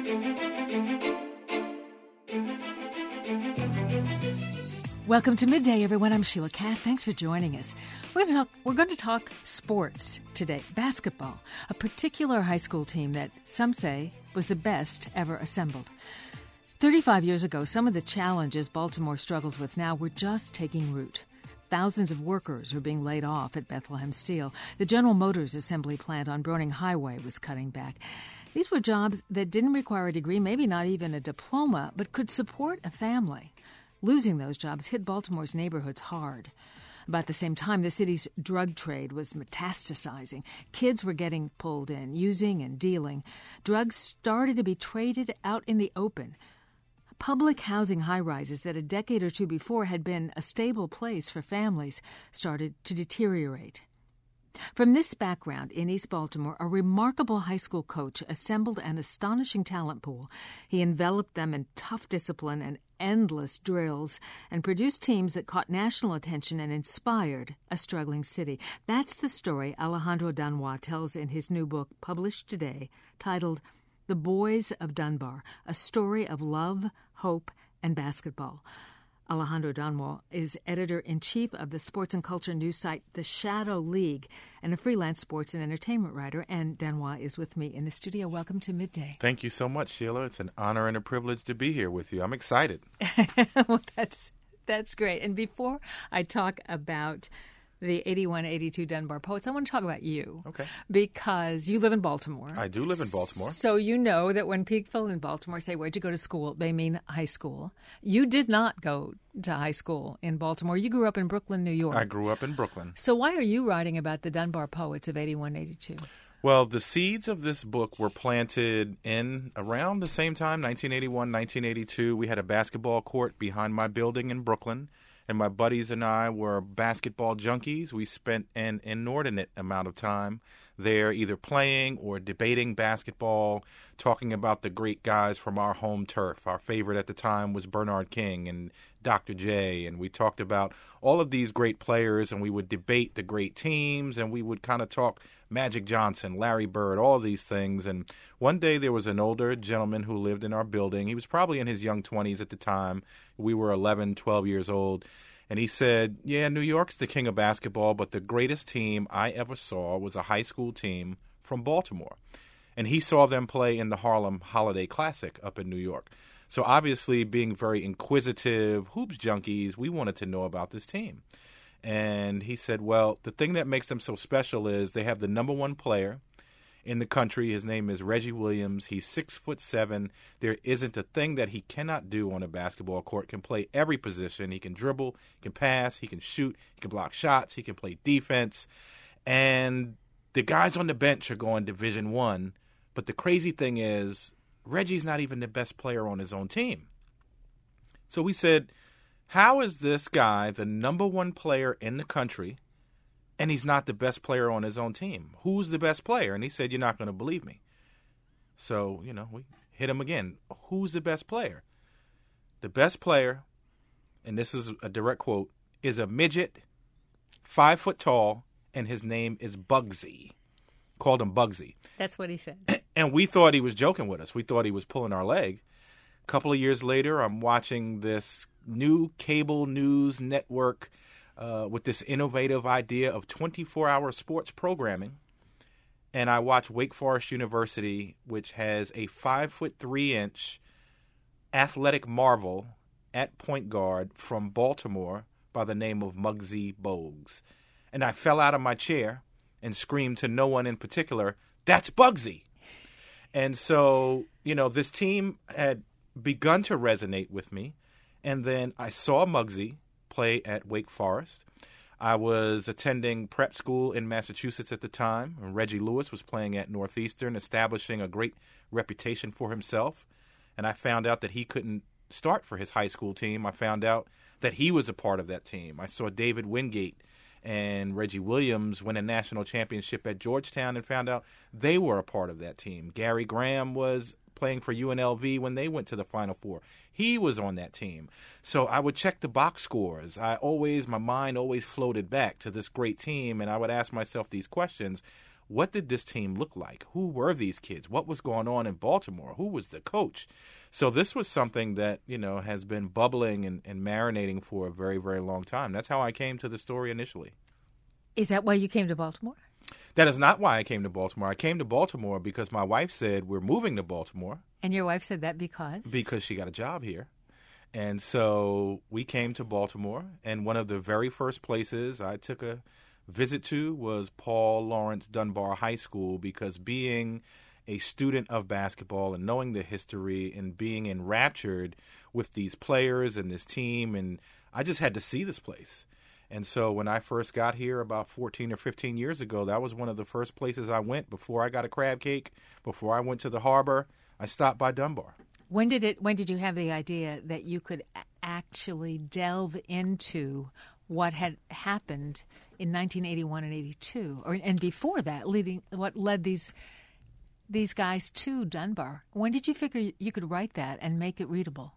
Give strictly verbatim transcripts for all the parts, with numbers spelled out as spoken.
Welcome to Midday, everyone. I'm Sheila Cass. Thanks for joining us. We're going to talk, we're going to talk sports today. Basketball, a particular high school team that some say was the best ever assembled. thirty-five years ago, some of the challenges Baltimore struggles with now were just taking root. Thousands of workers were being laid off at Bethlehem Steel. The General Motors assembly plant on Broning Highway was cutting back. These were jobs that didn't require a degree, maybe not even a diploma, but could support a family. Losing those jobs hit Baltimore's neighborhoods hard. About the same time, the city's drug trade was metastasizing. Kids were getting pulled in, using and dealing. Drugs started to be traded out in the open. Public housing high-rises that a decade or two before had been a stable place for families started to deteriorate. From this background in East Baltimore, a remarkable high school coach assembled an astonishing talent pool. He enveloped them in tough discipline and endless drills and produced teams that caught national attention and inspired a struggling city. That's the story Alejandro Danois tells in his new book, published today, titled The Boys of Dunbar, a story of love, hope, and basketball. Alejandro Danois is editor-in-chief of the sports and culture news site The Shadow League and a freelance sports and entertainment writer. And Danois is with me in the studio. Welcome to Midday. Thank you so much, Sheila. It's an honor and a privilege to be here with you. I'm excited. Well, that's that's great. And before I talk about the eighty-one eighty-two Dunbar Poets, I want to talk about you. Okay. Because you live in Baltimore. I do live in Baltimore. So you know that when people in Baltimore say, where'd you go to school, they mean high school. You did not go to high school in Baltimore. You grew up in Brooklyn, New York. I grew up in Brooklyn. So why are you writing about the Dunbar Poets of eighty-one eighty-two? Well, the seeds of this book were planted in around the same time, nineteen eighty-one, nineteen eighty-two. We had a basketball court behind my building in Brooklyn. And my buddies and I were basketball junkies. We spent an inordinate amount of time there either playing or debating basketball, talking about the great guys from our home turf. Our favorite at the time was Bernard King and Doctor J. And we talked about all of these great players, and we would debate the great teams, and we would kind of talk Magic Johnson, Larry Bird, all these things. And one day there was an older gentleman who lived in our building. He was probably in his young twenties at the time. We were eleven, twelve years old. And he said, yeah, New York's the king of basketball, but the greatest team I ever saw was a high school team from Baltimore. And he saw them play in the Harlem Holiday Classic up in New York. So obviously, being very inquisitive hoops junkies, we wanted to know about this team. And he said, well, the thing that makes them so special is they have the number one player in the country. His name is Reggie Williams. He's six foot seven. There isn't a thing that he cannot do on a basketball court. Can play every position. He can dribble, he can pass, he can shoot, he can block shots, he can play defense. And the guys on the bench are going Division One. But the crazy thing is, Reggie's not even the best player on his own team. So we said, how is this guy the number one player in the country, and he's not the best player on his own team? Who's the best player? And he said, you're not going to believe me. So, you know, we hit him again. Who's the best player? The best player, and this is a direct quote, is a midget, five foot tall, and his name is Bugsy. Called him Bugsy. That's what he said. And we thought he was joking with us. We thought he was pulling our leg. A couple of years later, I'm watching this new cable news network Uh, with this innovative idea of twenty-four hour sports programming. And I watch Wake Forest University, which has a five foot three inch athletic marvel at point guard from Baltimore by the name of Muggsy Bogues. And I fell out of my chair and screamed to no one in particular, that's Bugsy. And so, you know, this team had begun to resonate with me. And then I saw Muggsy play at Wake Forest. I was attending prep school in Massachusetts at the time, and Reggie Lewis was playing at Northeastern, establishing a great reputation for himself. And I found out that he couldn't start for his high school team. I found out that he was a part of that team. I saw David Wingate and Reggie Williams win a national championship at Georgetown and found out they were a part of that team. Gary Graham was playing for U N L V when they went to the Final Four. He was on that team. So I would check the box scores. I always, my mind always floated back to this great team, and I would ask myself these questions. what did this team look like? Who were these kids? What was going on in Baltimore? Who was the coach? So this was something that, you know, has been bubbling and, and marinating for a very, very long time. That's how I came to the story initially. Is that why you came to Baltimore? That is not why I came to Baltimore. I came to Baltimore because my wife said, we're moving to Baltimore. And your wife said that because? Because she got a job here. And so we came to Baltimore, and one of the very first places I took a visit to was Paul Laurence Dunbar High School, because being a student of basketball and knowing the history and being enraptured with these players and this team, and I just had to see this place. And so when I first got here about fourteen or fifteen years ago, that was one of the first places I went before I got a crab cake, before I went to the harbor. I stopped by Dunbar. When did it? When did you have the idea that you could a- actually delve into what had happened in nineteen eighty-one and eighty-two, or and before that, leading what led these these guys to Dunbar? When did you figure you could write that and make it readable?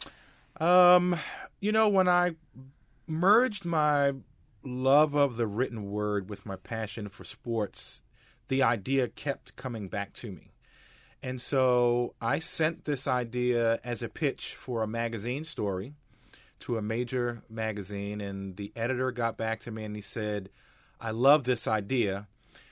Um, you know, when I merged my love of the written word with my passion for sports, the idea kept coming back to me. And so I sent this idea as a pitch for a magazine story to a major magazine, and the editor got back to me and he said, I love this idea.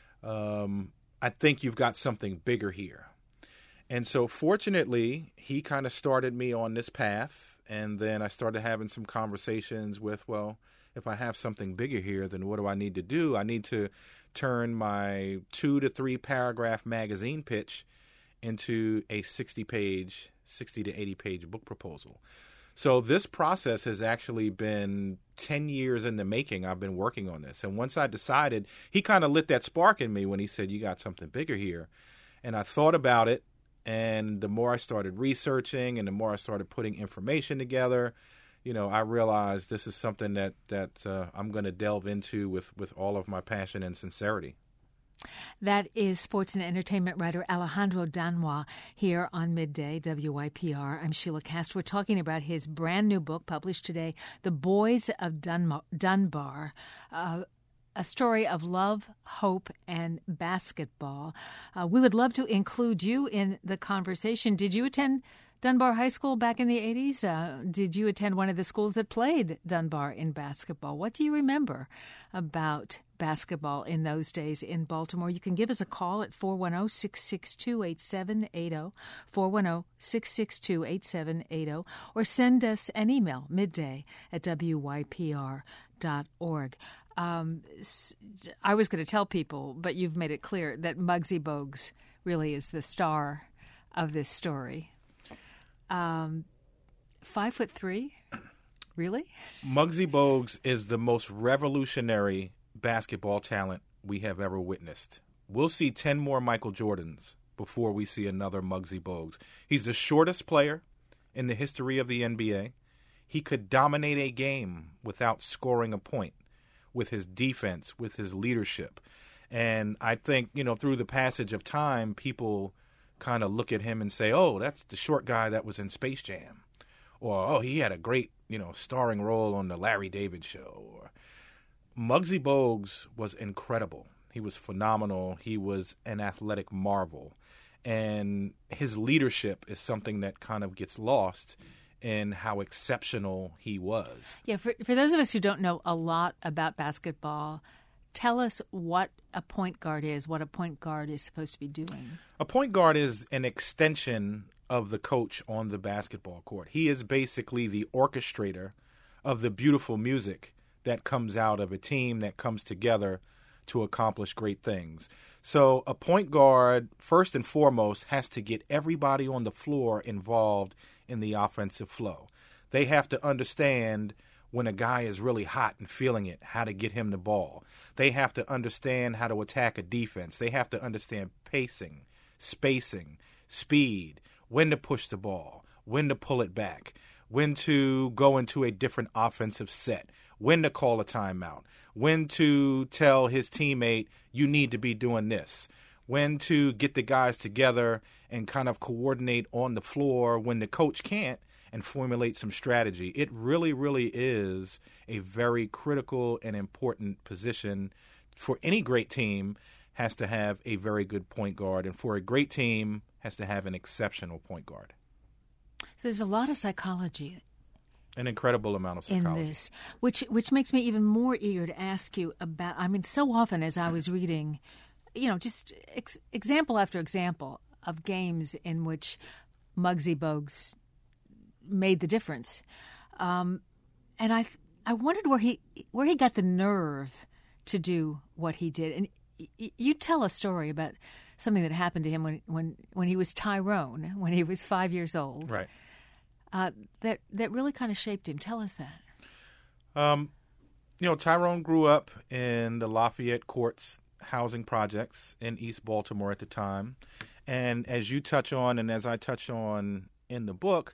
Um, I think you've got something bigger here. And so fortunately, he kind of started me on this path, and then I started having some conversations with, well, if I have something bigger here, then what do I need to do? I need to turn my two to three paragraph magazine pitch into a sixty-page, sixty to eighty-page book proposal. So this process has actually been ten years in the making. I've been working on this. And once I decided, he kind of lit that spark in me when he said, you got something bigger here. And I thought about it, and the more I started researching and the more I started putting information together, you know, I realized this is something that, that uh, I'm going to delve into with, with all of my passion and sincerity. That is sports and entertainment writer Alejandro Danwa here on Midday W Y P R. I'm Sheila Castro. We're talking about his brand new book published today, The Boys of Dunbar, Dunbar uh, a story of love, hope, and basketball. Uh, we would love to include you in the conversation. Did you attend Dunbar High School back in the eighties? Uh, did you attend one of the schools that played Dunbar in basketball? What do you remember about basketball in those days in Baltimore? You can give us a call at four one zero, six six two, eight seven eight zero, four one zero, six six two, eight seven eight zero, or send us an email, midday at W Y P R dot org. Um, I was going to tell people, but you've made it clear that Muggsy Bogues really is the star of this story. Um, five foot three? Really? Muggsy Bogues is the most revolutionary basketball talent we have ever witnessed. We'll see ten more Michael Jordans before we see another Muggsy Bogues. He's the shortest player in the history of the N B A. He could dominate a game without scoring a point with his defense, with his leadership. And I think, you know, through the passage of time, people kind of look at him and say, oh, that's the short guy that was in Space Jam. Or, oh, he had a great, you know, starring role on the Larry David Show. Or Muggsy Bogues was incredible. He was phenomenal. He was an athletic marvel. And his leadership is something that kind of gets lost in how exceptional he was. Yeah, for, for those of us who don't know a lot about basketball, tell us what a point guard is, what a point guard is supposed to be doing. A point guard is an extension of the coach on the basketball court. He is basically the orchestrator of the beautiful music that comes out of a team that comes together to accomplish great things. So a point guard, first and foremost, has to get everybody on the floor involved in the offensive flow. They have to understand when a guy is really hot and feeling it, how to get him the ball. They have to understand how to attack a defense. They have to understand pacing, spacing, speed, when to push the ball, when to pull it back, when to go into a different offensive set, when to call a timeout, when to tell his teammate, you need to be doing this, when to get the guys together and kind of coordinate on the floor when the coach can't, and formulate some strategy. It really, really is a very critical and important position for any great team, has to have a very good point guard, and for a great team, has to have an exceptional point guard. So there's a lot of psychology. An incredible amount of psychology. In this, which which makes me even more eager to ask you about, I mean, so often as I was reading, you know, just ex- example after example of games in which Muggsy Bogues made the difference. Um, and I I wondered where he where he got the nerve to do what he did. And y- you tell a story about something that happened to him when, when, when he was Tyrone, when he was five years old. Right. Uh, that that really kind of shaped him. Tell us that. Um, you know, Tyrone grew up in the Lafayette Courts housing projects in East Baltimore at the time. And as you touch on, and as I touch on in the book,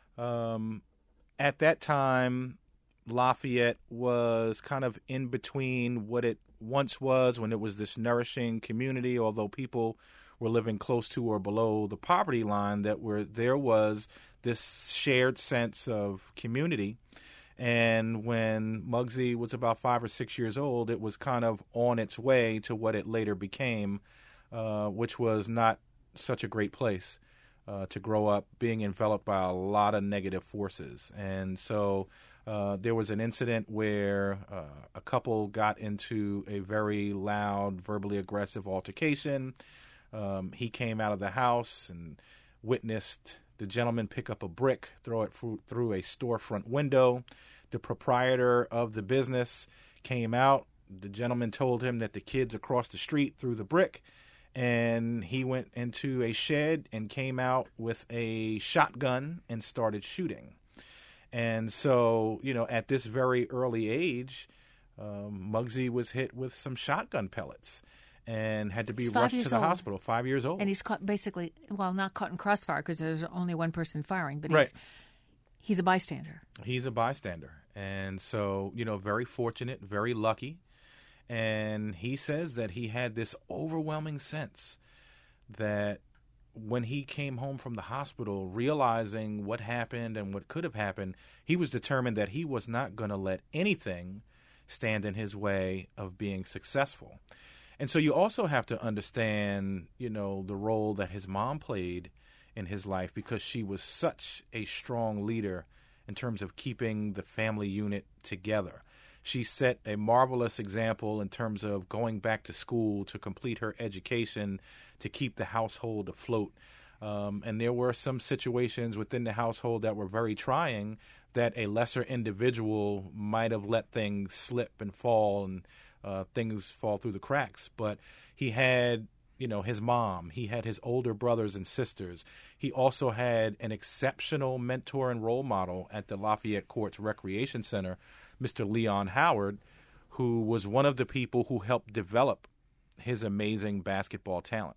um, at that time, Lafayette was kind of in between what it once was, when it was this nourishing community, although people were living close to or below the poverty line, that where there was this shared sense of community. And when Muggsy was about five or six years old, it was kind of on its way to what it later became, uh, which was not such a great place uh, to grow up, being enveloped by a lot of negative forces. And so uh, there was an incident where uh, a couple got into a very loud, verbally aggressive altercation. Um, he came out of the house and witnessed the gentleman pick up a brick, throw it through, through a storefront window. The proprietor of the business came out. The gentleman told him that the kids across the street threw the brick, and he went into a shed and came out with a shotgun and started shooting. And so, you know, at this very early age, um, Muggsy was hit with some shotgun pellets and had to be rushed to the old. hospital, five years old. And he's caught basically, well, not caught in crossfire because there's only one person firing, but right. he's, he's a bystander. He's a bystander. And so, you know, very fortunate, very lucky. And he says that he had this overwhelming sense that when he came home from the hospital, realizing what happened and what could have happened, he was determined that he was not going to let anything stand in his way of being successful. And so you also have to understand, you know, the role that his mom played in his life, because she was such a strong leader in terms of keeping the family unit together. She set a marvelous example in terms of going back to school to complete her education, to keep the household afloat. Um, and there were some situations within the household that were very trying, that a lesser individual might have let things slip and fall and uh, things fall through the cracks. But he had, you know, his mom. He had his older brothers and sisters. He also had an exceptional mentor and role model at the Lafayette Courts Recreation Center, Mister Leon Howard, who was one of the people who helped develop his amazing basketball talent.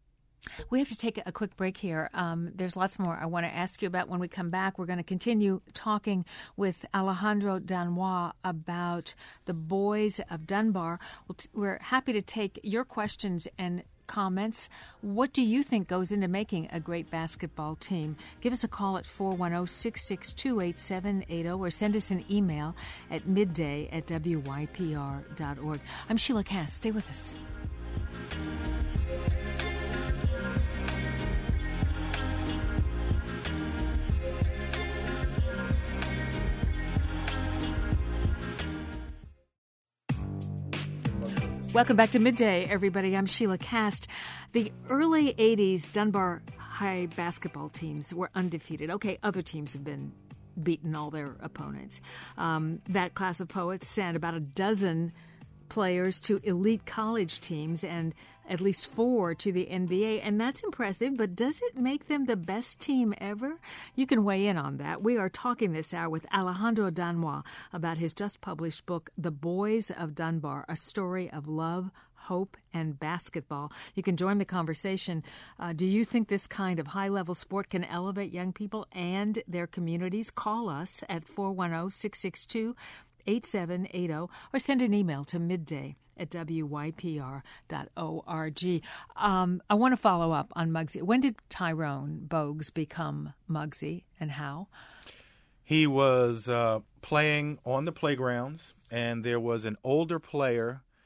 We have to take a quick break here. Um, there's lots more I want to ask you about when we come back. We're going to continue talking with Alejandro Danois about the Boys of Dunbar. We're happy to take your questions and comments. What do you think goes into making a great basketball team? Give us a call at four one zero, six six two, eight seven eight zero or send us an email at midday at W Y P R dot org. I'm Sheila Cass. Stay with us. Welcome back to Midday, everybody. I'm Sheila Cast. The early eighties Dunbar High basketball teams were undefeated. Okay, other teams have been beaten all their opponents. Um, that class of poets sent about a dozen players to elite college teams and at least four to the N B A, and that's impressive, but does it make them the best team ever? You can weigh in on that. We are talking this hour with Alejandro Danois about his just-published book, The Boys of Dunbar, A Story of Love, Hope, and Basketball. You can join the conversation. Uh, do you think this kind of high-level sport can elevate young people and their communities? Call us at four one zero, six six two, eight seven eight zero or send an email to midday at W Y P R dot org. Um, I want to follow up on Muggsy. When did Tyrone Bogues become Muggsy, and how? He was uh, playing on the playgrounds, and there was an older player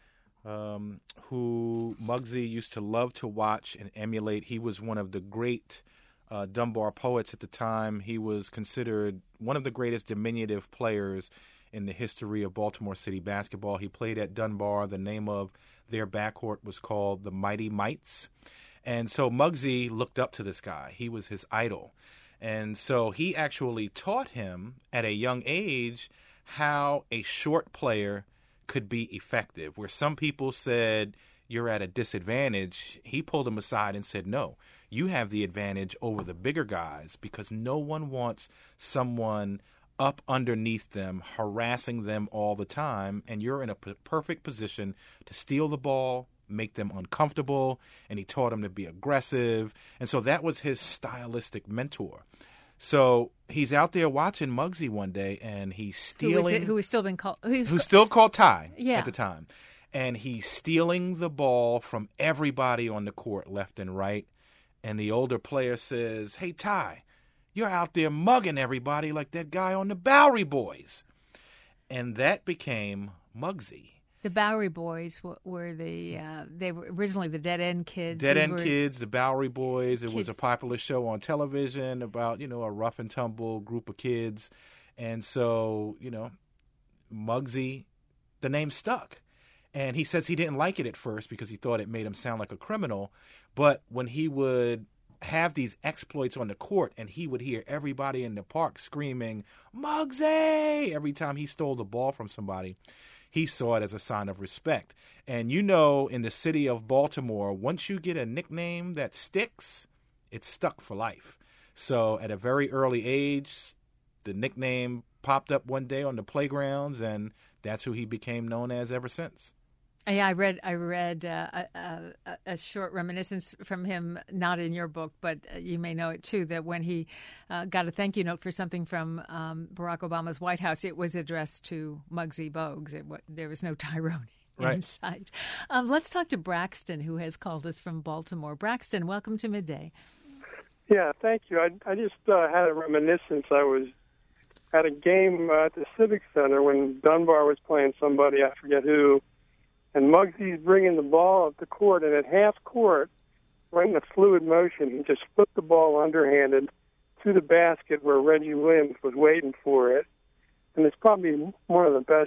um, who Muggsy used to love to watch and emulate. He was one of the great uh, Dunbar poets at the time. He was considered one of the greatest diminutive players in the history of Baltimore City basketball. He played at Dunbar. The name of their backcourt was called the Mighty Mites. And so Muggsy looked up to this guy. He was his idol. And so he actually taught him at a young age how a short player could be effective. Where some people said you're at a disadvantage, he pulled him aside and said, no, you have the advantage over the bigger guys because no one wants someone up underneath them, harassing them all the time, and you're in a p- perfect position to steal the ball, make them uncomfortable, and he taught him to be aggressive. And so that was his stylistic mentor. So he's out there watching Muggsy one day, and he's stealing. Who, is it, who is still been called? Who's, who's still called Ty yeah. at the time. And he's stealing the ball from everybody on the court, left and right. And the older player says, hey, Ty, you're out there mugging everybody like that guy on the Bowery Boys. And that became Muggsy. The Bowery Boys were the, uh, they were originally the Dead End Kids. Dead These End were Kids, the Bowery Boys. It kids. was a popular show on television about, you know, a rough and tumble group of kids. And so, you know, Muggsy, the name stuck. And he says he didn't like it at first because he thought it made him sound like a criminal. But when he would have these exploits on the court and he would hear everybody in the park screaming, Muggsy, every time he stole the ball from somebody, he saw it as a sign of respect. And you know, in the city of Baltimore, once you get a nickname that sticks, it's stuck for life. So at a very early age, the nickname popped up one day on the playgrounds, and that's who he became known as ever since. Yeah, I read I read uh, a, a, a short reminiscence from him, not in your book, but you may know it too, that when he uh, got a thank you note for something from um, Barack Obama's White House, it was addressed to Muggsy Bogues. It, there was no Tyrone right. in sight. Um, let's talk to Braxton, who has called us from Baltimore. Braxton, welcome to Midday. Yeah, thank you. I, I just uh, had a reminiscence. I was at a game uh, at the Civic Center when Dunbar was playing somebody, I forget who, and Muggsy's bringing the ball up the court, and at half court, right in a fluid motion, he just flipped the ball underhanded to the basket where Reggie Williams was waiting for it. And it's probably one of the best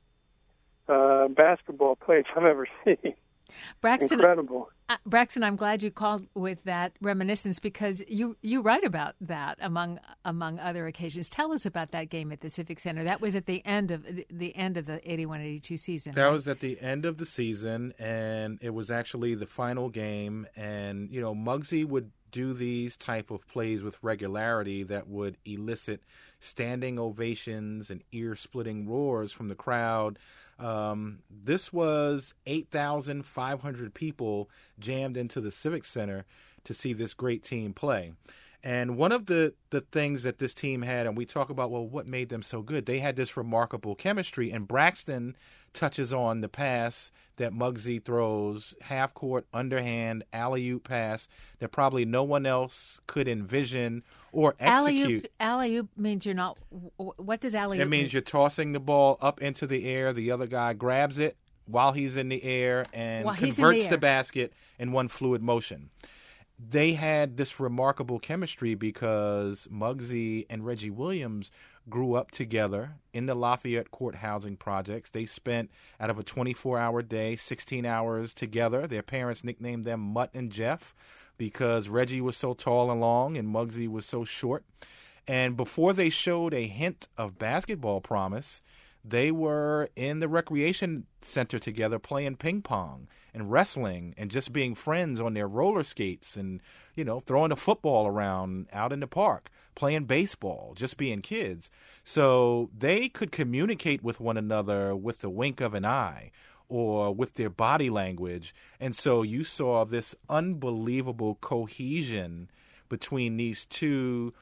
uh, basketball plays I've ever seen. Braxton, Incredible. Uh, Braxton, I'm glad you called with that reminiscence because you, you write about that among among other occasions. Tell us about that game at the Civic Center. That was at the end of the end of the eighty-one eighty-two season. That right? was at the end of the season, and it was actually the final game. And you know, Muggsy would do these type of plays with regularity that would elicit standing ovations and ear-splitting roars from the crowd. Um, this was eight thousand five hundred people jammed into the Civic Center to see this great team play. And one of the, the things that this team had, and we talk about, well, what made them so good? They had this remarkable chemistry, and Braxton touches on the pass that Muggsy throws, half-court, underhand, alley-oop pass that probably no one else could envision or execute. Alley-oop, alley-oop means you're not – what does alley-oop mean? It means you're tossing the ball up into the air. The other guy grabs it while he's in the air and while converts the, the basket in one fluid motion. They had this remarkable chemistry because Muggsy and Reggie Williams grew up together in the Lafayette Court housing projects. They spent, out of a twenty-four hour day, sixteen hours together. Their parents nicknamed them Mutt and Jeff because Reggie was so tall and long and Muggsy was so short. And before they showed a hint of basketball promise, they were in the recreation center together playing ping pong and wrestling and just being friends on their roller skates and, you know, throwing a football around out in the park, playing baseball, just being kids. So they could communicate with one another with the wink of an eye or with their body language. And so you saw this unbelievable cohesion between these two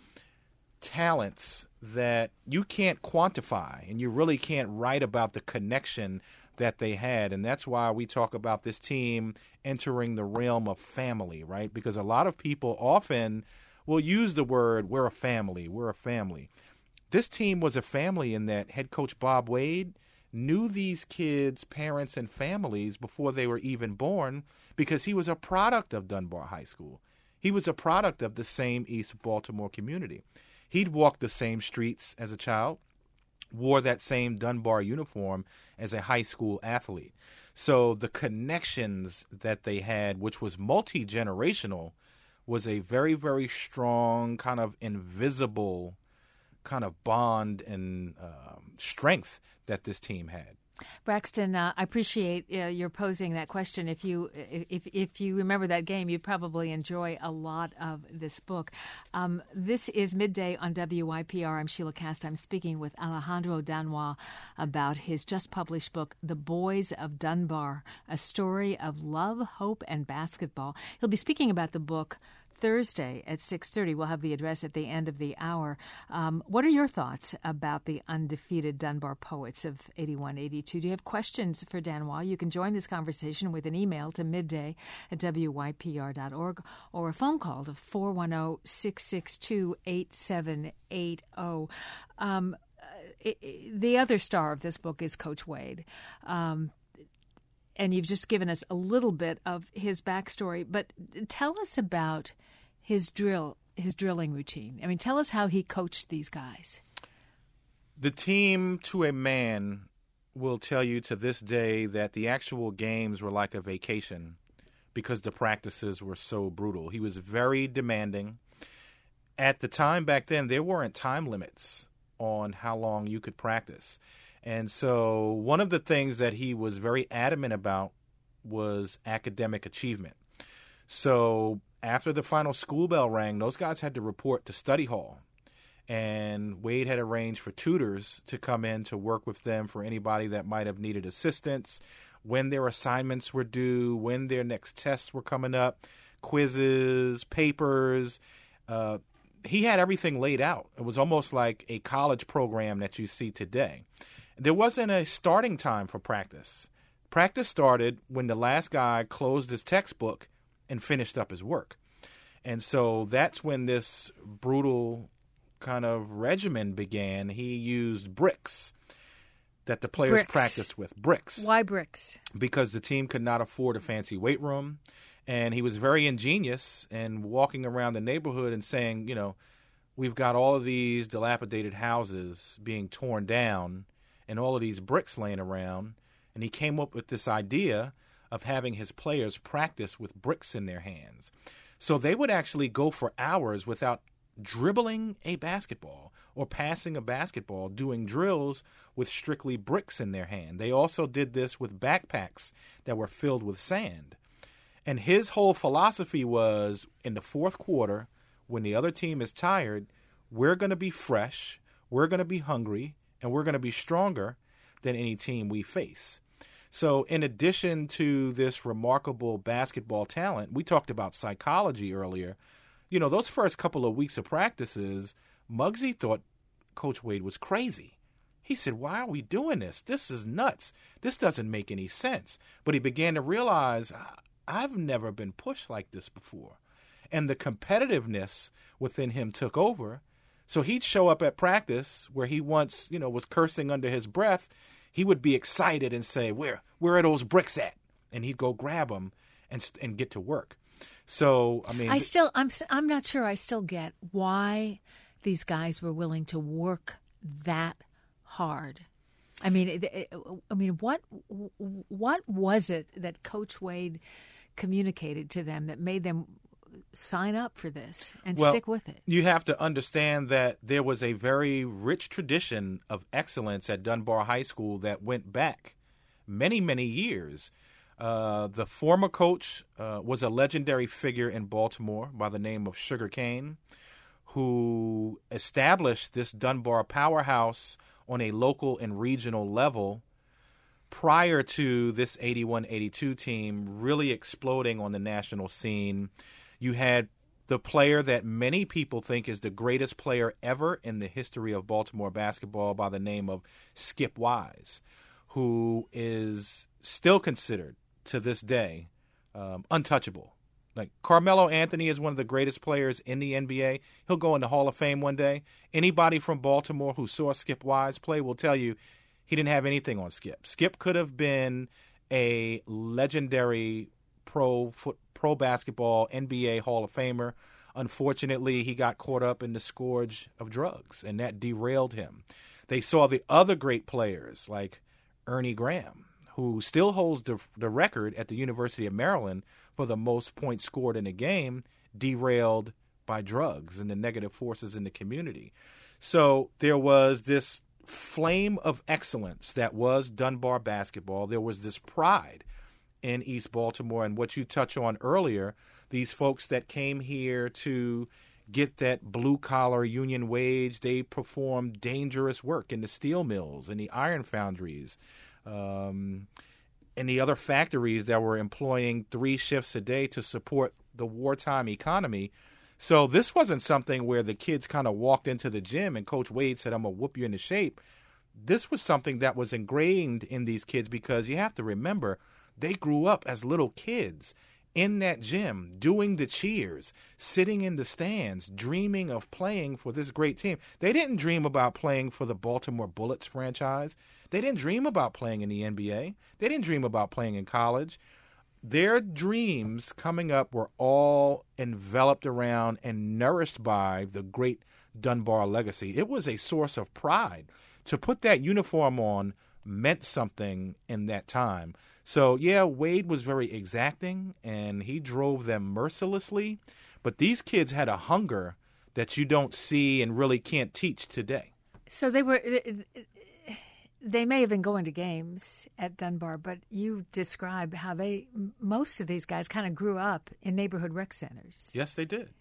talents that you can't quantify, and you really can't write about the connection that they had. And that's why we talk about this team entering the realm of family, right? Because a lot of people often will use the word, we're a family, we're a family. This team was a family in that head coach Bob Wade knew these kids' parents and families before they were even born because he was a product of Dunbar High School. He was a product of the same East Baltimore community. He'd walked the same streets as a child, wore that same Dunbar uniform as a high school athlete. So the connections that they had, which was multi-generational, was a very, very strong kind of invisible kind of bond and um, strength that this team had. Braxton, uh, I appreciate uh, your posing that question. If you if if you remember that game, you'd probably enjoy a lot of this book. Um, this is Midday on W Y P R. I'm Sheila Cast. I'm speaking with Alejandro Danois about his just published book, The Boys of Dunbar, a story of love, hope, and basketball. He'll be speaking about the book Thursday at six thirty. We'll have the address at the end of the hour. Um, what are your thoughts about the undefeated Dunbar Poets of eighty-one eighty-two? Do you have questions for Danois? You can join this conversation with an email to midday at W Y P R dot org or a phone call to four one zero, six six two, eight seven eight zero. Um, it, it, the other star of this book is Coach Wade. Um, And you've just given us a little bit of his backstory, but tell us about his drill, his drilling routine. I mean, tell us how he coached these guys. The team, to a man, will tell you to this day that the actual games were like a vacation because the practices were so brutal. He was very demanding. At the time back then, there weren't time limits on how long you could practice. And so one of the things that he was very adamant about was academic achievement. So after the final school bell rang, those guys had to report to study hall. And Wade had arranged for tutors to come in to work with them for anybody that might have needed assistance, when their assignments were due, when their next tests were coming up, quizzes, papers. Uh, he had everything laid out. It was almost like a college program that you see today. There wasn't a starting time for practice. Practice started when the last guy closed his textbook and finished up his work. And so that's when this brutal kind of regimen began. He used bricks that the players Bricks. practiced with. Bricks. Why bricks? Because the team could not afford a fancy weight room. And he was very ingenious in walking around the neighborhood and saying, you know, we've got all of these dilapidated houses being torn down and all of these bricks laying around. And he came up with this idea of having his players practice with bricks in their hands. So they would actually go for hours without dribbling a basketball or passing a basketball, doing drills with strictly bricks in their hand. They also did this with backpacks that were filled with sand. And his whole philosophy was, in the fourth quarter, when the other team is tired, we're going to be fresh, we're going to be hungry, and we're going to be stronger than any team we face. So in addition to this remarkable basketball talent, we talked about psychology earlier. You know, those first couple of weeks of practices, Muggsy thought Coach Wade was crazy. He said, why are we doing this? This is nuts. This doesn't make any sense. But he began to realize, I've never been pushed like this before. And the competitiveness within him took over. So he'd show up at practice where he once, you know, was cursing under his breath. He would be excited and say, where where are those bricks at? And he'd go grab them and and get to work. So, I mean, I still, I'm, I'm not sure I still get why these guys were willing to work that hard. I mean, it, it, I mean, what what was it that Coach Wade communicated to them that made them sign up for this and well, stick with it? You have to understand that there was a very rich tradition of excellence at Dunbar High School that went back many, many years. Uh, the former coach uh, was a legendary figure in Baltimore by the name of Sugar Kane, who established this Dunbar powerhouse on a local and regional level prior to this eighty-one eighty-two team really exploding on the national scene. You had the player that many people think is the greatest player ever in the history of Baltimore basketball by the name of Skip Wise, who is still considered to this day um, untouchable. Like, Carmelo Anthony is one of the greatest players in the N B A. He'll go in the Hall of Fame one day. Anybody from Baltimore who saw Skip Wise play will tell you he didn't have anything on Skip. Skip could have been a legendary pro foot, pro basketball N B A Hall of Famer. Unfortunately, he got caught up in the scourge of drugs, and that derailed him. They saw the other great players like Ernie Graham, who still holds the, the record at the University of Maryland for the most points scored in a game, derailed by drugs and the negative forces in the community. So there was this flame of excellence that was Dunbar basketball. There was this pride in East Baltimore, and what you touched on earlier, these folks that came here to get that blue-collar union wage, they performed dangerous work in the steel mills and the iron foundries, um, and the other factories that were employing three shifts a day to support the wartime economy. So this wasn't something where the kids kind of walked into the gym and Coach Wade said, I'm going to whoop you into shape. This was something that was ingrained in these kids because you have to remember, they grew up as little kids in that gym, doing the cheers, sitting in the stands, dreaming of playing for this great team. They didn't dream about playing for the Baltimore Bullets franchise. They didn't dream about playing in the N B A. They didn't dream about playing in college. Their dreams coming up were all enveloped around and nourished by the great Dunbar legacy. It was a source of pride. To put that uniform on meant something in that time. So, yeah, Wade was very exacting, and he drove them mercilessly. But these kids had a hunger that you don't see and really can't teach today. So they were they may have been going to games at Dunbar, but you describe how they most of these guys kind of grew up in neighborhood rec centers. Yes, they did.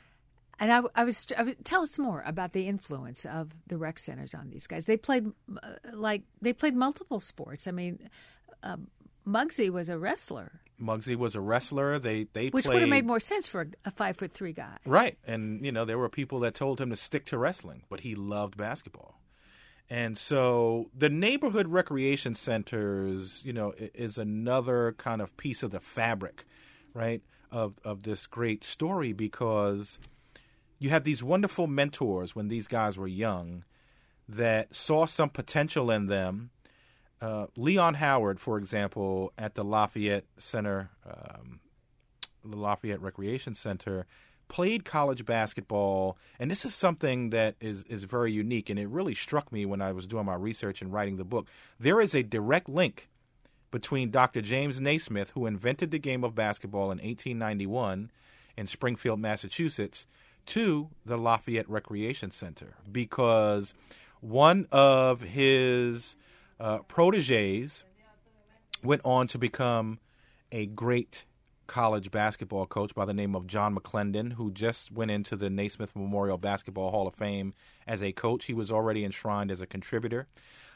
And I, I, was, I was tell us more about the influence of the rec centers on these guys. They played uh, like they played multiple sports. I mean, uh, Muggsy was a wrestler. Muggsy was a wrestler. They they which played, would have made more sense for a, a five foot three guy, right? And you know there were people that told him to stick to wrestling, but he loved basketball. And so the neighborhood recreation centers, you know, is another kind of piece of the fabric, right, of of this great story because you have these wonderful mentors when these guys were young that saw some potential in them. Uh, Leon Howard, for example, at the Lafayette Center, um, the Lafayette Recreation Center, played college basketball, and this is something that is, is very unique, and it really struck me when I was doing my research and writing the book. There is a direct link between Doctor James Naismith, who invented the game of basketball in eighteen ninety-one in Springfield, Massachusetts, to the Lafayette Recreation Center, because one of his uh, proteges went on to become a great college basketball coach by the name of John McClendon, who just went into the Naismith Memorial Basketball Hall of Fame as a coach. He was already enshrined as a contributor.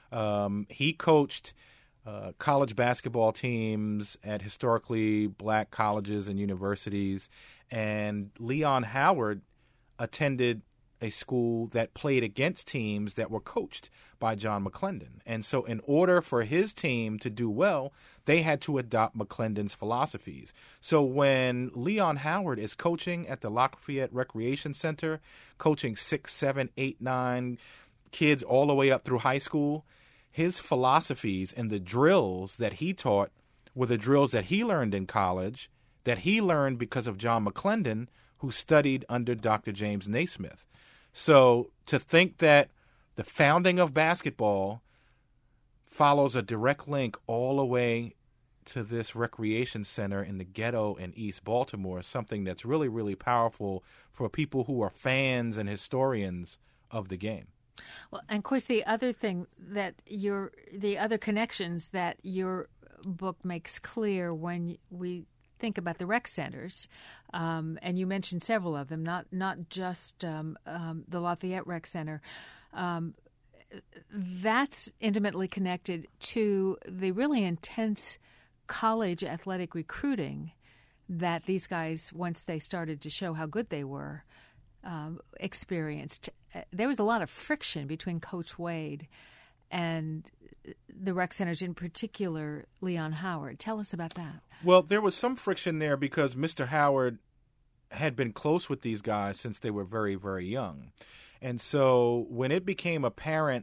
Um, he coached uh, college basketball teams at historically black colleges and universities, and Leon Howard attended a school that played against teams that were coached by John McClendon. And so in order for his team to do well, they had to adopt McClendon's philosophies. So when Leon Howard is coaching at the Lafayette Recreation Center, coaching six, seven, eight, nine kids all the way up through high school, his philosophies and the drills that he taught were the drills that he learned in college, that he learned because of John McClendon, who studied under Doctor James Naismith. So to think that the founding of basketball follows a direct link all the way to this recreation center in the ghetto in East Baltimore is something that's really, really powerful for people who are fans and historians of the game. Well, and of course, the other thing that your the other connections that your book makes clear when we think about the rec centers, um, and you mentioned several of them, not not just um, um, the Lafayette Rec Center. Um, that's intimately connected to the really intense college athletic recruiting that these guys, once they started to show how good they were, um, experienced. There was a lot of friction between Coach Wade and the rec centers, in particular, Leon Howard. Tell us about that. Well, there was some friction there because Mister Howard had been close with these guys since they were very, very young. And so when it became apparent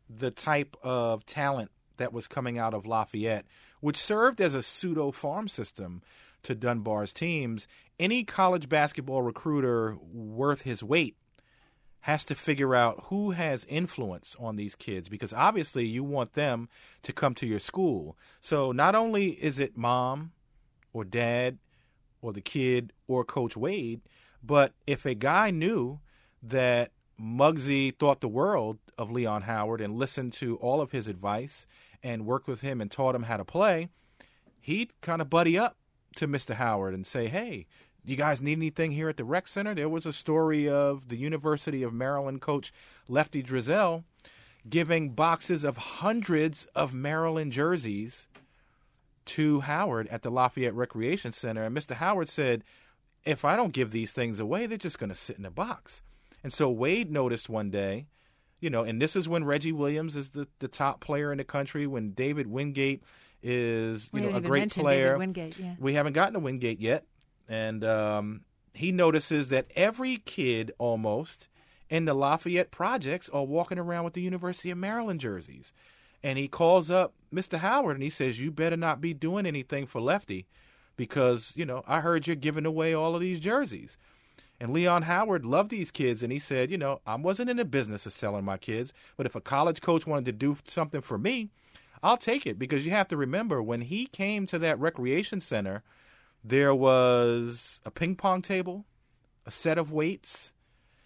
the type of talent that was coming out of Lafayette, which served as a pseudo farm system to Dunbar's teams. Any college basketball recruiter worth his weight has to figure out who has influence on these kids, because obviously you want them to come to your school. So not only is it mom or dad or the kid or Coach Wade, but if a guy knew that Muggsy thought the world of Leon Howard and listened to all of his advice and worked with him and taught him how to play, he'd kind of buddy up to Mister Howard and say, hey, you guys need anything here at the rec center? There was a story of the University of Maryland coach Lefty Driesell giving boxes of hundreds of Maryland jerseys to Howard at the Lafayette Recreation Center. And Mister Howard said, if I don't give these things away, they're just going to sit in a box. And so Wade noticed one day, you know, and this is when Reggie Williams is the, the top player in the country, when David Wingate is, you we know, a great player. David Wingate, yeah. We haven't gotten to Wingate yet. And um, he notices that every kid almost in the Lafayette projects are walking around with the University of Maryland jerseys. And he calls up Mister Howard and he says, you better not be doing anything for Lefty because, you know, I heard you're giving away all of these jerseys. And Leon Howard loved these kids, and he said, you know, I wasn't in the business of selling my kids, but if a college coach wanted to do something for me, I'll take it. Because you have to remember, when he came to that recreation center, there was a ping pong table, a set of weights,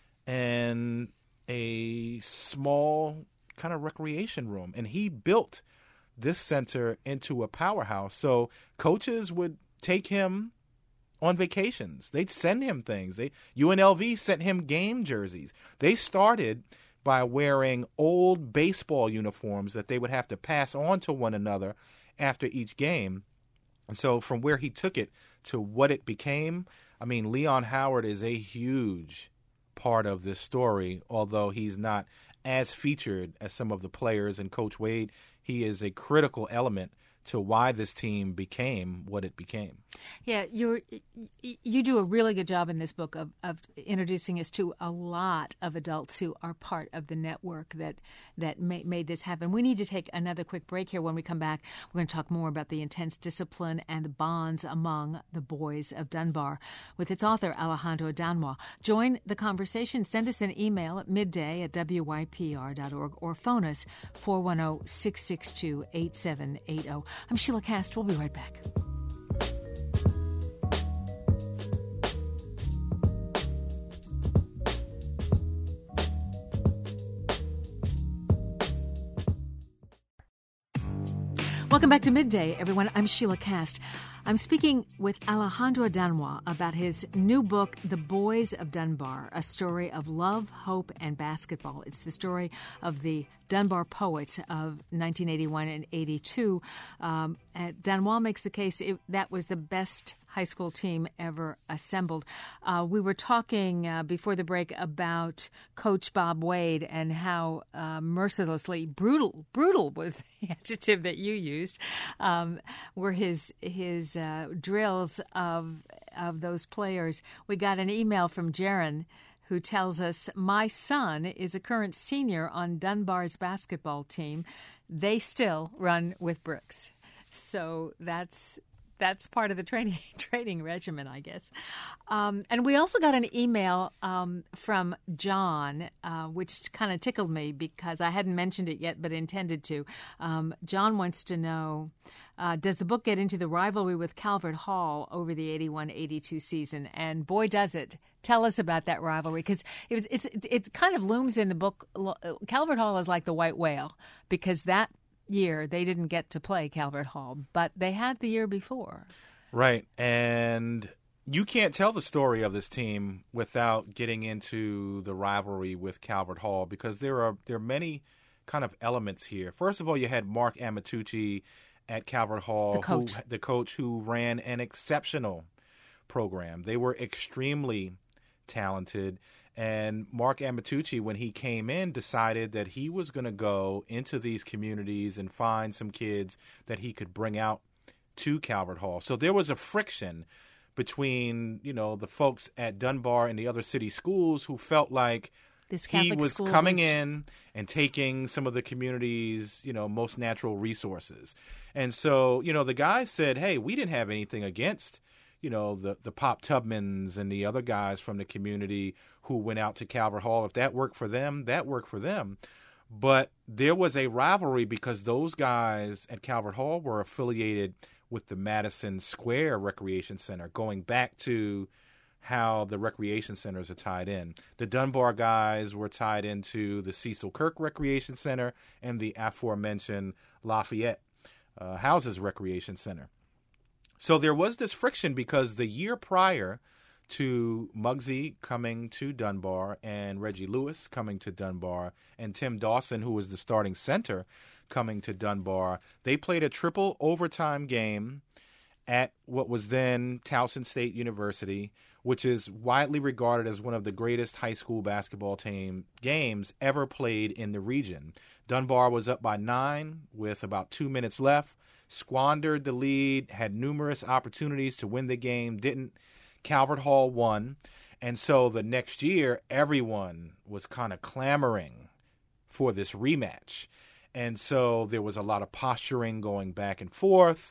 and a small kind of recreation room. And he built this center into a powerhouse. So coaches would take him on vacations. They'd send him things. They, U N L V sent him game jerseys. They started by wearing old baseball uniforms that they would have to pass on to one another after each game. And so from where he took it to what it became, I mean, Leon Howard is a huge part of this story, although he's not as featured as some of the players and Coach Wade. He is a critical element to why this team became what it became. Yeah, you're you do a really good job in this book of, of introducing us to a lot of adults who are part of the network that that ma- made this happen. We need to take another quick break here. When we come back, we're going to talk more about the intense discipline and the bonds among the boys of Dunbar with its author, Alejandro Danwa. Join the conversation. Send us an email at midday at W Y P R dot org or phone us four one zero, six six two, eight seven eight zero. I'm Sheila Cast. We'll be right back. Welcome back to Midday, everyone. I'm Sheila Cast. I'm speaking with Alejandro Danwa about his new book, The Boys of Dunbar, a story of love, hope, and basketball. It's the story of the Dunbar Poets of nineteen eighty-one and eighty-two. Um, Danwa makes the case it, that was the best high school team ever assembled. Uh, we were talking uh, before the break about Coach Bob Wade and how uh, mercilessly brutal, brutal was the adjective that you used, um, were his his uh, drills of of those players. We got an email from Jaron who tells us, my son is a current senior on Dunbar's basketball team. They still run with Brooks. So that's that's part of the training training regimen, I guess. Um, and we also got an email um, from John, uh, which kind of tickled me because I hadn't mentioned it yet, but intended to. Um, John wants to know, uh, does the book get into the rivalry with Calvert Hall over the eighty-one eighty-two season? And boy, does it. Tell us about that rivalry, because it, was, it's, it, it kind of looms in the book. Calvert Hall is like the white whale, because that year they didn't get to play Calvert Hall, but they had the year before. Right, and you can't tell the story of this team without getting into the rivalry with Calvert Hall, because there are there are many kind of elements here. First of all, you had Mark Amatucci at Calvert Hall, the coach. Who, the coach who ran an exceptional program. They were extremely talented. And Mark Amatucci, when he came in, decided that he was going to go into these communities and find some kids that he could bring out to Calvert Hall. So there was a friction between, you know, the folks at Dunbar and the other city schools who felt like This Catholic he was school coming was... in and taking some of the community's, you know, most natural resources. And so, you know, the guys said, hey, we didn't have anything against, you know, the, the Pop Tubmans and the other guys from the community who went out to Calvert Hall. If that worked for them, that worked for them. But there was a rivalry because those guys at Calvert Hall were affiliated with the Madison Square Recreation Center, going back to how the recreation centers are tied in. The Dunbar guys were tied into the Cecil Kirk Recreation Center and the aforementioned Lafayette uh, Houses Recreation Center. So there was this friction because the year prior to Muggsy coming to Dunbar and Reggie Lewis coming to Dunbar and Tim Dawson, who was the starting center, coming to Dunbar, they played a triple overtime game at what was then Towson State University, which is widely regarded as one of the greatest high school basketball team games ever played in the region. Dunbar was up by nine with about two minutes left, squandered the lead, had numerous opportunities to win the game, didn't. Calvert Hall won, and so the next year, everyone was kind of clamoring for this rematch. And so there was a lot of posturing going back and forth.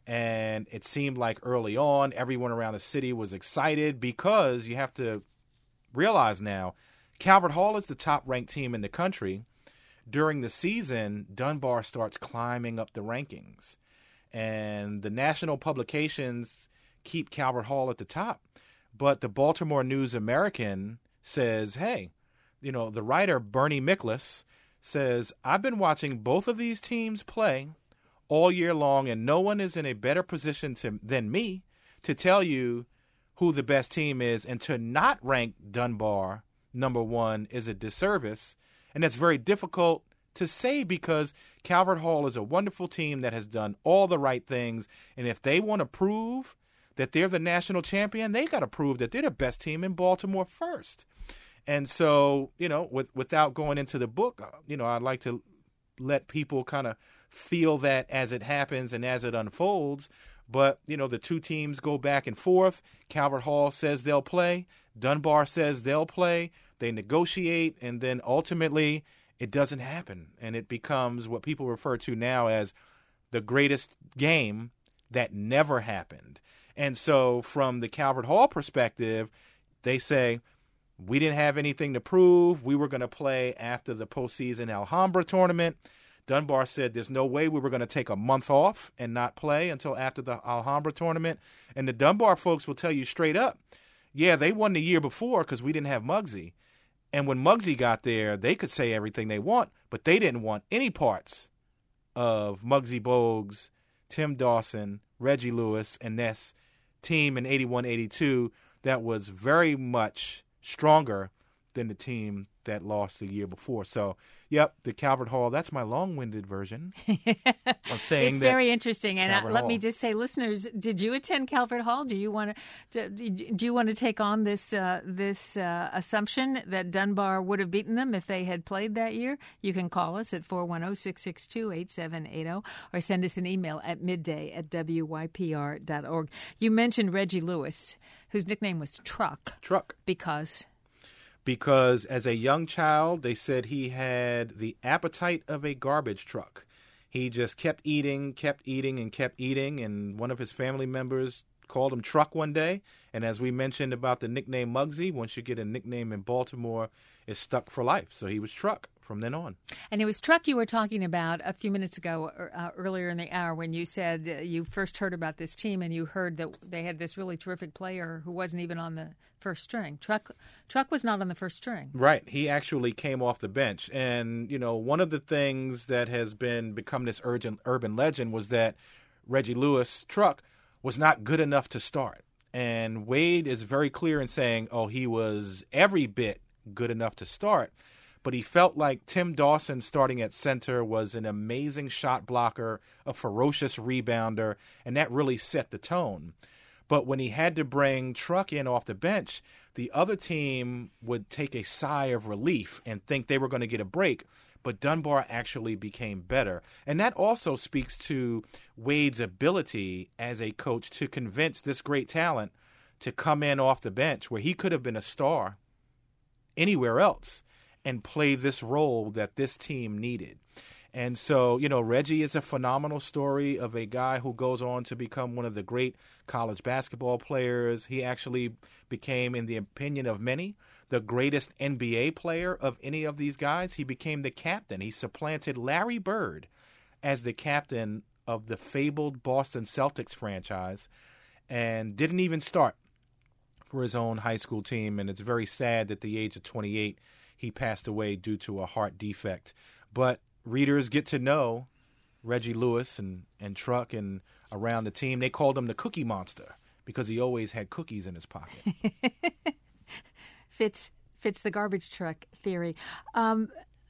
And it seemed like early on, everyone around the city was excited because you have to realize now, Calvert Hall is the top-ranked team in the country. During the season, Dunbar starts climbing up the rankings. And the national publications keep Calvert Hall at the top. But the Baltimore News-American says, hey, you know, the writer Bernie Miklasz says, I've been watching both of these teams play all year long, and no one is in a better position to, than me to tell you who the best team is, and to not rank Dunbar number one is a disservice. And that's very difficult to say because Calvert Hall is a wonderful team that has done all the right things, and if they want to prove that they're the national champion, they got to prove that they're the best team in Baltimore first. And so, you know, with, without going into the book, you know, I'd like to let people kind of feel that as it happens and as it unfolds. But, you know, the two teams go back and forth. Calvert Hall says they'll play. Dunbar says they'll play. They negotiate, and then ultimately it doesn't happen. And it becomes what people refer to now as the greatest game that never happened. And so from the Calvert Hall perspective, they say, we didn't have anything to prove. We were going to play after the postseason Alhambra tournament. Dunbar said there's no way we were going to take a month off and not play until after the Alhambra tournament. And the Dunbar folks will tell you straight up, yeah, they won the year before because we didn't have Muggsy. And when Muggsy got there, they could say everything they want, but they didn't want any parts of Muggsy Bogues, Tim Dawson, Reggie Lewis, and this team in eighty-one eighty-two that was very much stronger than the team that lost the year before. So, yep, the Calvert Hall, that's my long-winded version of saying it's that. very interesting. And uh, let Hall. me just say, listeners, did you attend Calvert Hall? Do you want to do you want to take on this uh, this uh, assumption that Dunbar would have beaten them if they had played that year? You can call us at four one zero, six six two, eight seven eight zero or send us an email at midday at W Y P R dot org. You mentioned Reggie Lewis, whose nickname was Truck. Truck. Because... Because as a young child, they said he had the appetite of a garbage truck. He just kept eating, kept eating, and kept eating. And one of his family members called him Truck one day. And as we mentioned about the nickname Muggsy, once you get a nickname in Baltimore, it's stuck for life. So he was Truck from then on. And it was Truck you were talking about a few minutes ago, uh, earlier in the hour, when you said uh, you first heard about this team and you heard that they had this really terrific player who wasn't even on the first string. Truck Truck was not on the first string. Right. He actually came off the bench. And, you know, one of the things that has been become this urgent urban legend was that Reggie Lewis, Truck, was not good enough to start. And Wade is very clear in saying, oh, he was every bit good enough to start. But he felt like Tim Dawson starting at center was an amazing shot blocker, a ferocious rebounder, and that really set the tone. But when he had to bring Truck in off the bench, the other team would take a sigh of relief and think they were going to get a break. But Dunbar actually became better. And that also speaks to Wade's ability as a coach to convince this great talent to come in off the bench where he could have been a star anywhere else. and play this role that this team needed. And so, you know, Reggie is a phenomenal story of a guy who goes on to become one of the great college basketball players. He actually became, in the opinion of many, the greatest N B A player of any of these guys. He became the captain. He supplanted Larry Bird as the captain of the fabled Boston Celtics franchise and didn't even start for his own high school team. And it's very sad that at the age of twenty-eight, he passed away due to a heart defect. But readers get to know Reggie Lewis and, and Truck and around the team. They called him the Cookie Monster because he always had cookies in his pocket. fits fits the garbage truck theory. Um,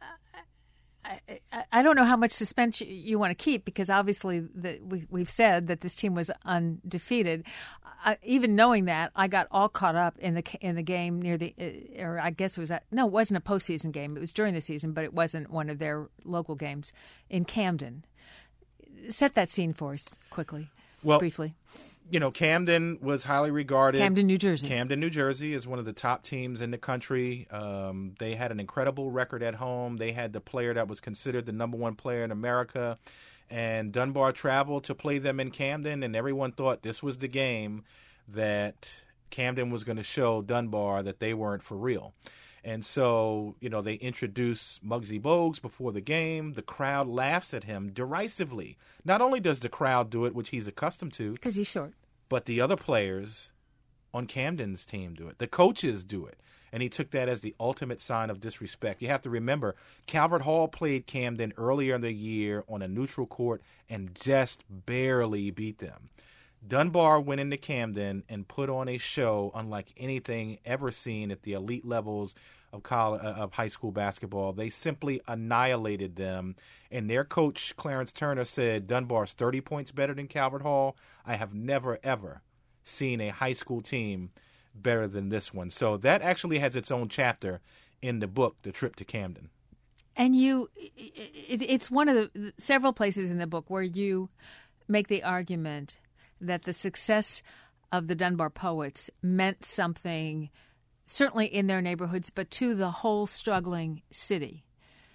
I, I, I don't know how much suspense you, you want to keep because obviously the, we, we've said that this team was undefeated. I, even knowing that, I got all caught up in the in the game near the, uh, or I guess it was at, no, it wasn't a postseason game. It was during the season, but it wasn't one of their local games in Camden. Set that scene for us quickly, well, briefly. You know, Camden was highly regarded. Camden, New Jersey. Camden, New Jersey is one of the top teams in the country. Um, they had an incredible record at home. They had the player that was considered the number one player in America. And Dunbar traveled to play them in Camden, and everyone thought this was the game that Camden was going to show Dunbar that they weren't for real. And so, you know, they introduce Muggsy Bogues before the game. The crowd laughs at him derisively. Not only does the crowd do it, which he's accustomed to. Because he's short. But the other players on Camden's team do it. The coaches do it. And he took that as the ultimate sign of disrespect. You have to remember, Calvert Hall played Camden earlier in the year on a neutral court and just barely beat them. Dunbar went into Camden and put on a show unlike anything ever seen at the elite levels of college, of high school basketball. They simply annihilated them. And their coach, Clarence Turner, said, Dunbar's thirty points better than Calvert Hall. I have never, ever seen a high school team better than this one. So that actually has its own chapter in the book, The Trip to Camden. And you, it, it's one of the several places in the book where you make the argument that the success of the Dunbar Poets meant something, certainly in their neighborhoods, but to the whole struggling city.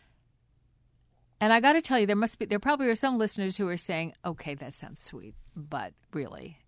And I got to tell you, there must be, there probably are some listeners who are saying, okay, that sounds sweet, but really,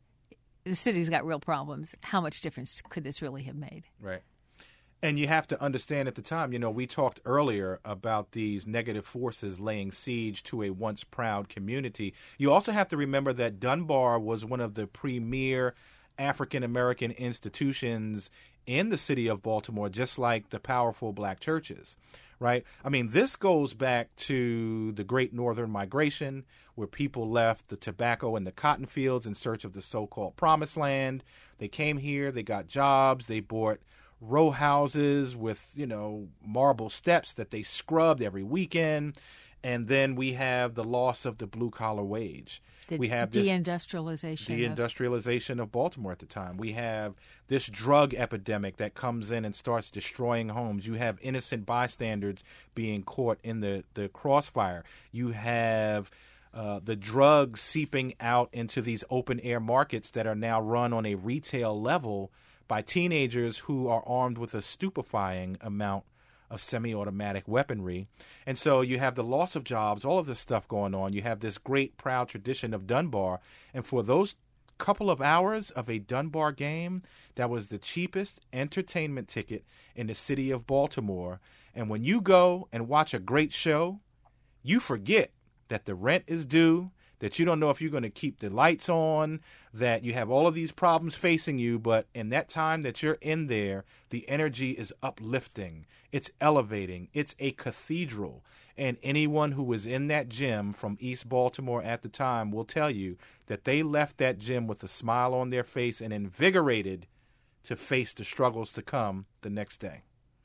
the city's got real problems. How much difference could this really have made? Right. And you have to understand at the time, you know, we talked earlier about these negative forces laying siege to a once proud community. You also have to remember that Dunbar was one of the premier African-American institutions in the city of Baltimore, just like the powerful black churches, right? I mean, this goes back to the Great Northern Migration, where people left the tobacco and the cotton fields in search of the so-called Promised Land. They came here, they got jobs, they bought row houses with, you know, marble steps that they scrubbed every weekend. And then we have the loss of the blue-collar wage. The we have deindustrialization. Deindustrialization of, of Baltimore at the time. We have this drug epidemic that comes in and starts destroying homes. You have innocent bystanders being caught in the, the crossfire. You have uh, the drugs seeping out into these open-air markets that are now run on a retail level by teenagers who are armed with a stupefying amount of semi-automatic weaponry. And so you have the loss of jobs, all of this stuff going on. You have this great, proud tradition of Dunbar. And for those couple of hours of a Dunbar game, that was the cheapest entertainment ticket in the city of Baltimore. And when you go and watch a great show, you forget that the rent is due, that you don't know if you're going to keep the lights on, that you have all of these problems facing you, but in that time that you're in there, the energy is uplifting, it's elevating, it's a cathedral. And anyone who was in that gym from East Baltimore at the time will tell you that they left that gym with a smile on their face and invigorated to face the struggles to come the next day.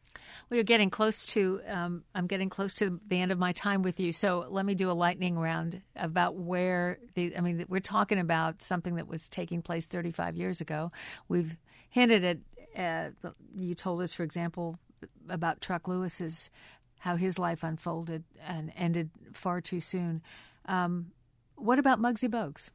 We are getting close to, um, I'm getting close to the end of my time with you. So let me do a lightning round about where the, I mean, we're talking about something that was taking place thirty-five years ago. We've hinted at, uh, you told us, for example, about Truck Lewis's, how his life unfolded and ended far too soon. Um, what about Muggsy Bogues?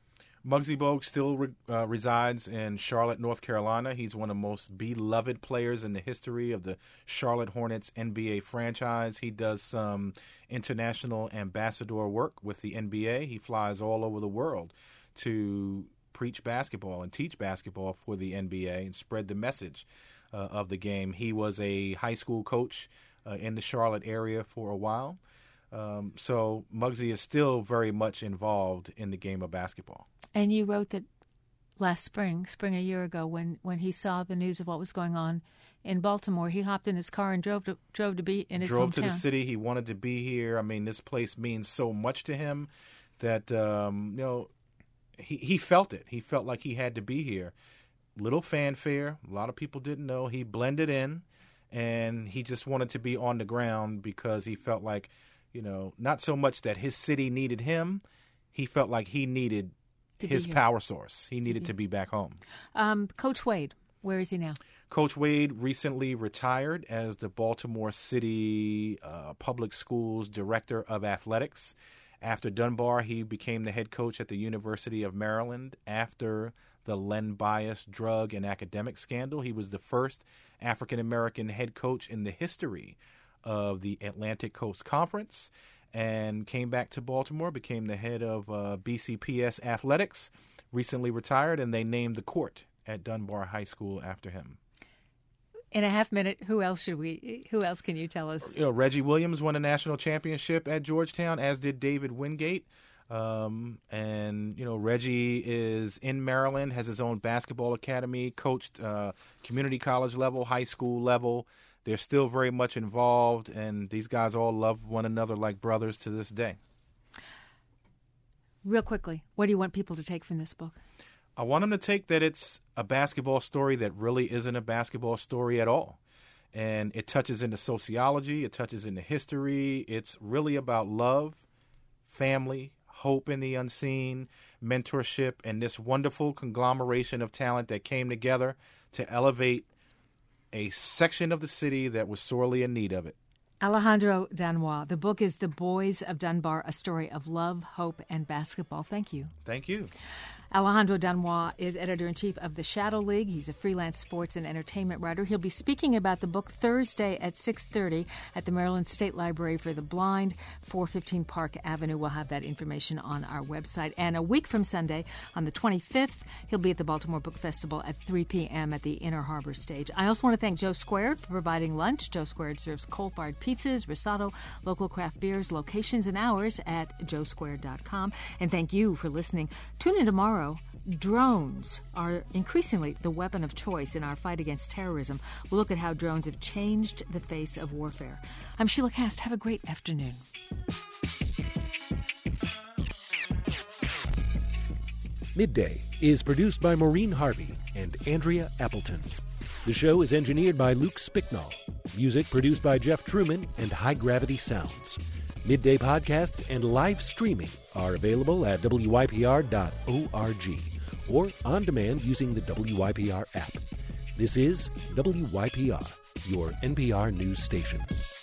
Muggsy Bogues still re- uh, resides in Charlotte, North Carolina. He's one of the most beloved players in the history of the Charlotte Hornets N B A franchise. He does some international ambassador work with the N B A. He flies all over the world to preach basketball and teach basketball for the N B A and spread the message uh, of the game. He was a high school coach uh, in the Charlotte area for a while. Um, so Muggsy is still very much involved in the game of basketball. And you wrote that last spring, spring a year ago, when, when he saw the news of what was going on in Baltimore, he hopped in his car and drove to drove to be in his drove hometown. to the city. He wanted to be here. I mean, this place means so much to him that um, you know he he felt it. He felt like he had to be here. Little fanfare. A lot of people didn't know. He blended in, and he just wanted to be on the ground because he felt like, you know, not so much that his city needed him. He felt like he needed to his power source. He needed to be back home. Um, Coach Wade, where is he now? Coach Wade recently retired as the Baltimore City uh, Public Schools Director of Athletics. After Dunbar, he became the head coach at the University of Maryland. After the Len Bias drug and academic scandal, he was the first African-American head coach in the history of the Atlantic Coast Conference, and came back to Baltimore, became the head of uh, B C P S Athletics, recently retired, and they named the court at Dunbar High School after him. In a half minute, who else should we? Who else can you tell us? You know, Reggie Williams won a national championship at Georgetown, as did David Wingate. Um, and, you know, Reggie is in Maryland, has his own basketball academy, coached uh, community college level, high school level. They're still very much involved, and these guys all love one another like brothers to this day. Real quickly, what do you want people to take from this book? I want them to take that it's a basketball story that really isn't a basketball story at all. And it touches into sociology, it touches into history. It's really about love, family, hope in the unseen, mentorship, and this wonderful conglomeration of talent that came together to elevate a section of the city that was sorely in need of it. Alejandro Danois. The book is The Boys of Dunbar, a story of love, hope, and basketball. Thank you. Thank you. Alejandro Danois is editor-in-chief of the Shadow League. He's a freelance sports and entertainment writer. He'll be speaking about the book Thursday at six thirty at the Maryland State Library for the Blind, four fifteen Park Avenue. We'll have that information on our website. And a week from Sunday, on the twenty-fifth, he'll be at the Baltimore Book Festival at three p.m. at the Inner Harbor Stage. I also want to thank Joe Squared for providing lunch. Joe Squared serves coal-fired pizzas, risotto, local craft beers, locations and hours at joe squared dot com. And thank you for listening. Tune in tomorrow. Drones are increasingly the weapon of choice in our fight against terrorism. We'll look at how drones have changed the face of warfare. I'm Sheila Cast. Have a great afternoon. Midday is produced by Maureen Harvey and Andrea Appleton. The show is engineered by Luke Spicknall. Music produced by Jeff Truman and High Gravity Sounds. Midday podcasts and live streaming are available at w y p r dot org or on demand using the W Y P R app. This is W Y P R, your N P R news station.